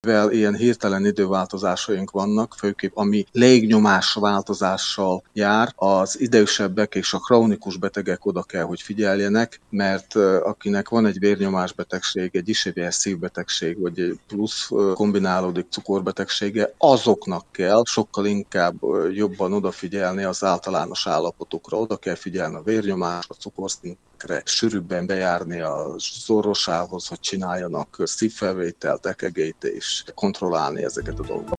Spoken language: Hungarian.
Mivel ilyen hirtelen időváltozásaink vannak, főképp ami légnyomás változással jár, az idősebbek és a krónikus betegek oda kell, hogy figyeljenek, mert akinek van egy vérnyomásbetegség, egy ismétlés szívbetegség, vagy egy plusz kombinálódik cukorbetegsége, azoknak kell sokkal inkább jobban odafigyelni az általános állapotokra. Oda kell figyelni a vérnyomásra, a cukorszintre, sűrűbben bejárni az orvosához, hogy csináljanak szívfelvételt, EKG-t és kontrollálni ezeket a dolgokat.